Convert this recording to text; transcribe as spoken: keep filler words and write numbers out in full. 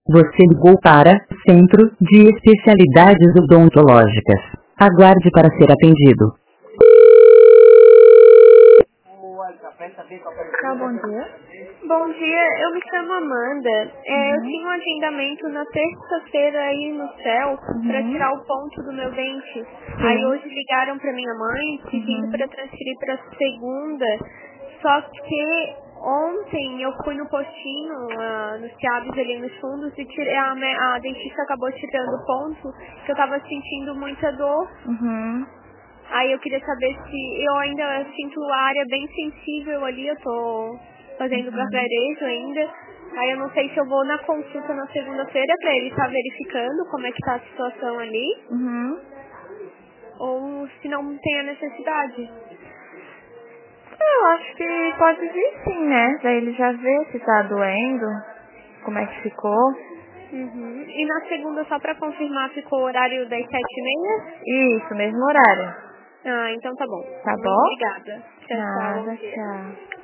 Você ligou para o Centro de Especialidades Odontológicas. Aguarde para ser atendido. Tá, bom dia. Bom dia, eu me chamo Amanda. É, eu Uhum. tinha um agendamento na terça-feira aí no céu para Uhum. tirar o ponto do meu dente. Aí Sim. hoje ligaram para minha mãe pedindo Uhum. para transferir para segunda. Só que ontem eu fui no postinho, ah, nos Chiaves ali nos fundos, e tirei, a, me- a dentista acabou tirando o ponto, que eu tava sentindo muita dor. Uhum. Aí eu queria saber se eu ainda sinto a área bem sensível ali, eu tô fazendo Uhum. gargarejo ainda. Aí eu não sei se eu vou na consulta na segunda-feira pra ele estar verificando como é que tá a situação ali, Uhum. ou se não tem a necessidade. Eu acho que pode vir sim, né? Daí ele já vê se tá doendo, como é que ficou. Uhum. E na segunda, só pra confirmar, ficou o horário das sete e meia? Isso, mesmo horário. Ah, então tá bom. Tá Muito bom? obrigada. Tchau, tchau. Bom Nada, dia. tchau.